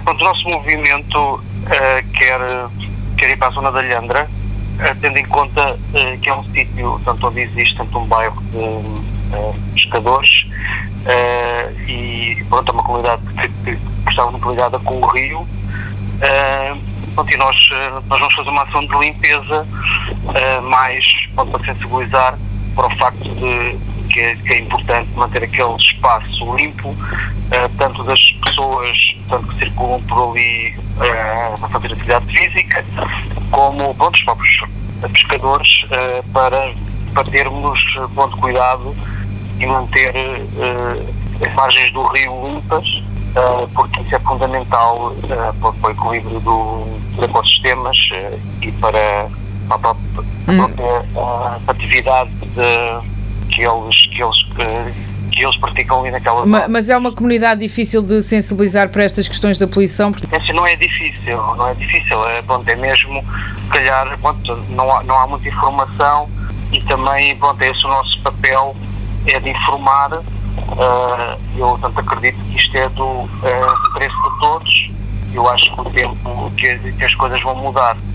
Pronto, o nosso movimento quer ir para a zona da Alhandra, tendo em conta que é um sítio onde existe um bairro de pescadores e pronto, é uma comunidade que está muito ligada com o rio. E nós vamos fazer uma ação de limpeza mais para sensibilizar para o facto de que é importante manter aquele espaço limpo, tanto das pessoas que circulam por ali para fazer atividade física, como os próprios pescadores, para termos cuidado e manter as margens do rio limpas, porque isso é fundamental para o equilíbrio dos ecossistemas e para a própria atividade que eles praticam ali naquela zona. Mas é uma comunidade difícil de sensibilizar para estas questões da poluição? Não é difícil, é mesmo, se calhar, não há muita informação e também, é esse o nosso papel, é de informar. Eu tanto acredito que isto é do interesse de todos. Eu acho que com o tempo que as coisas vão mudar.